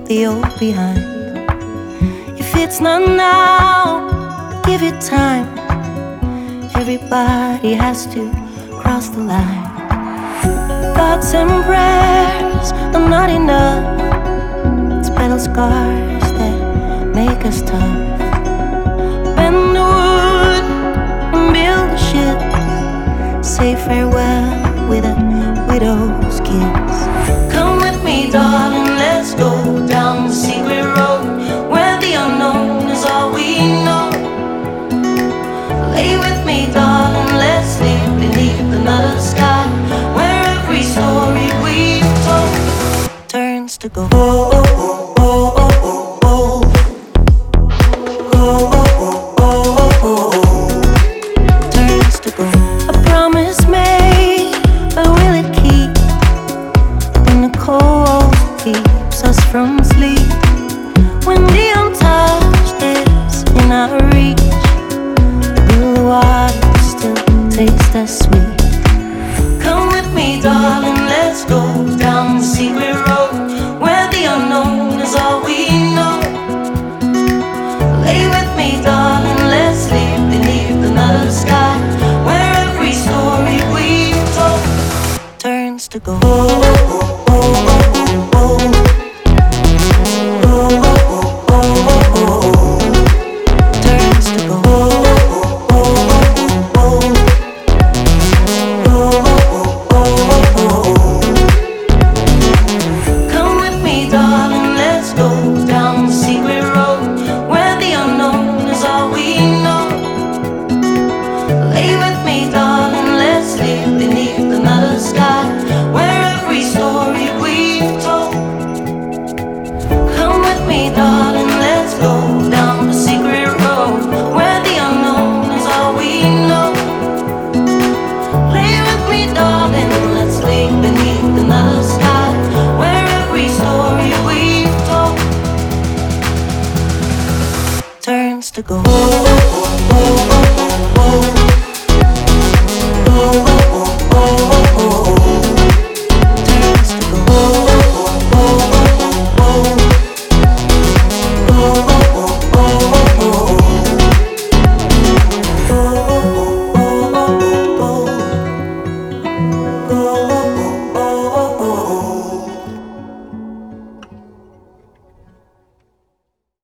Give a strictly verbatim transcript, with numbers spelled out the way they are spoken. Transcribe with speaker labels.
Speaker 1: the old behind. If it's not now, give it time. Everybody has to cross the line. Thoughts and prayers are not enough. It's battle scars that make us tough. Bend the wood and build a ship. Say farewell with a widow's kiss. Come with me, darling, let's go down the secret road where the unknown is all we know. Lay with me, darling, let's sleep beneath another sky where every story we've told turns to gold. Oh, oh, oh, oh, oh, oh. Oh, oh, oh, oh, oh, oh. Turns to gold. A promise made, but will it keep? When the cold keeps us from sleep, when the untouched is in our reach, will the water still taste as sweet? Come with me, darling, let's go down the secret road where the unknown is all we know. Lay with me, darling, let's sleep beneath another sky where every story we've told turns to gold. Oh, oh, oh, oh, oh, oh. Turns to gold.